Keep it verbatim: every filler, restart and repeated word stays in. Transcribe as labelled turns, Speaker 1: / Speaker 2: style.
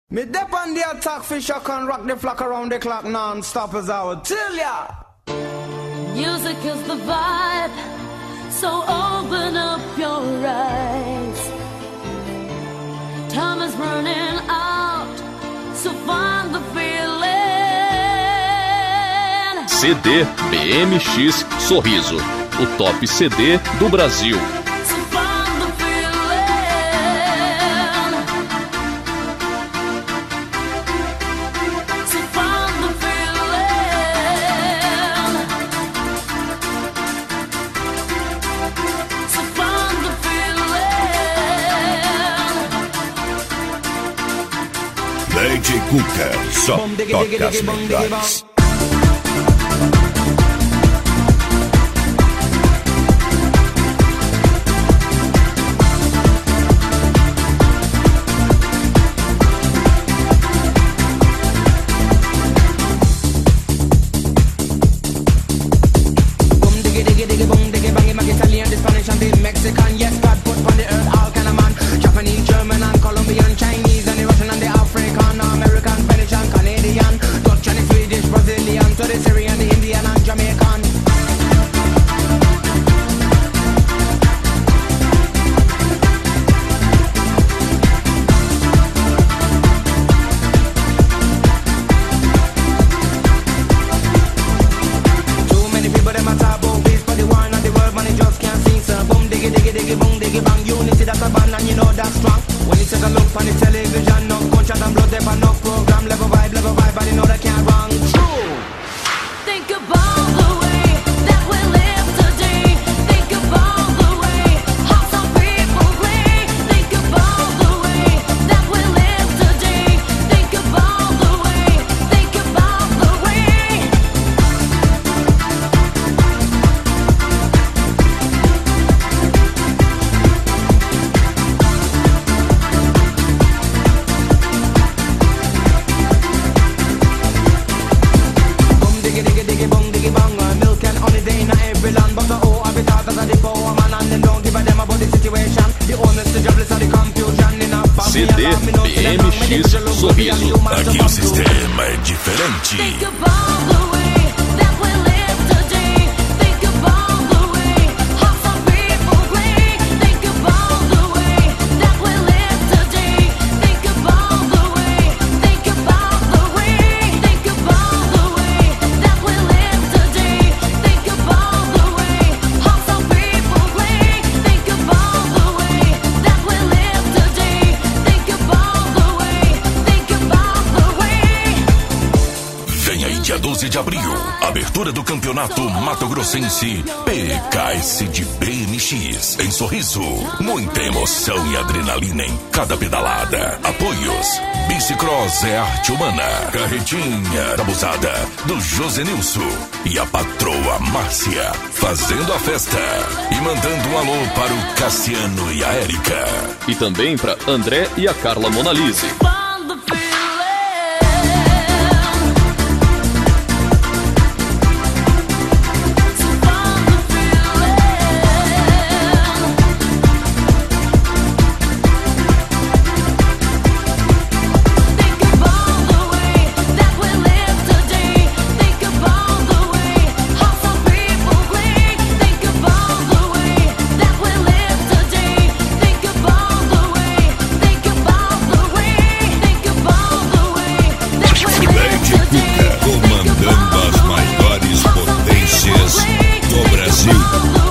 Speaker 1: Me dep on the attack, fish I can rock the flock around the clock non-stop as I would tell ya.
Speaker 2: Music is the vibe, so open up your eyes. Time is running out, so find the feeling.
Speaker 3: C D B M X Sorriso, o top C D do Brasil.
Speaker 4: Lady Cuca, só toca as melhores.
Speaker 3: C D B M X Sorriso.
Speaker 4: Aqui o sistema é diferente. Dia doze de abril, abertura do campeonato Mato Grossense P K S de B M X em Sorriso. Muita emoção e adrenalina em cada pedalada. Apoios: Bicicross é arte humana, Carretinha da Busada do Josenilson e a patroa Márcia fazendo a festa e mandando um alô para o Cassiano e a Érica.
Speaker 3: E também para André e a Carla Monalise.
Speaker 4: Comandando as maiores potências do Brasil.